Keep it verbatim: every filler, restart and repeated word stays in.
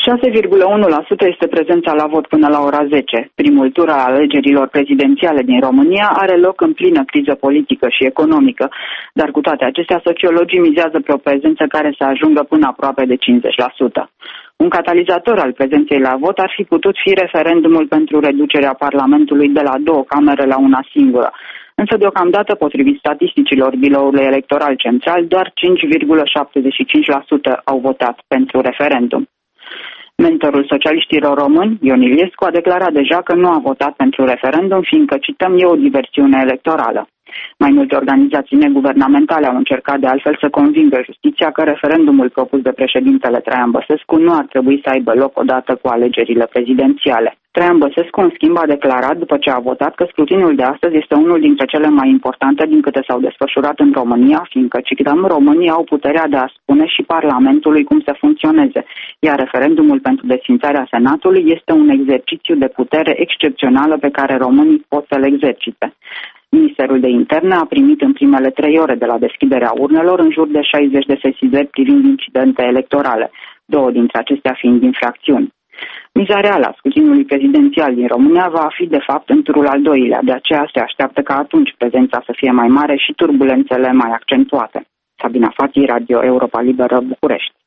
șase virgulă unu la sută este prezența la vot până la ora zece. Primul tur al alegerilor prezidențiale din România are loc în plină criză politică și economică, dar cu toate acestea sociologii mizează pe o prezență care să ajungă până aproape de cincizeci la sută. Un catalizator al prezenței la vot ar fi putut fi referendumul pentru reducerea Parlamentului de la două camere la una singură. Însă, deocamdată, potrivit statisticilor Biroului Electoral Central, doar cinci virgulă șaptezeci și cinci la sută au votat pentru referendum. Mentorul socialiștilor români, Ion Iliescu, a declarat deja că nu a votat pentru referendum, fiindcă, cităm, e o diversiune electorală. Mai multe organizații neguvernamentale au încercat de altfel să convingă justiția că referendumul propus de președintele Traian Băsescu nu ar trebui să aibă loc odată cu alegerile prezidențiale. Traian Băsescu, în schimb, a declarat, după ce a votat, că scrutinul de astăzi este unul dintre cele mai importante din câte s-au desfășurat în România, fiindcă, cităm, românii au puterea de a spune și Parlamentului cum să funcționeze, iar referendumul pentru desființarea Senatului este un exercițiu de putere excepțională pe care românii pot să-l exercite. Ministerul de Interne a primit în primele trei ore de la deschiderea urnelor în jur de șaizeci de sesizări privind incidente electorale, două dintre acestea fiind infracțiuni. Miza reală a scrutinului prezidențial din România va fi de fapt în turul al doilea, de aceea se așteaptă ca atunci prezența să fie mai mare și turbulențele mai accentuate. Sabina Fati, Radio Europa Liberă, București.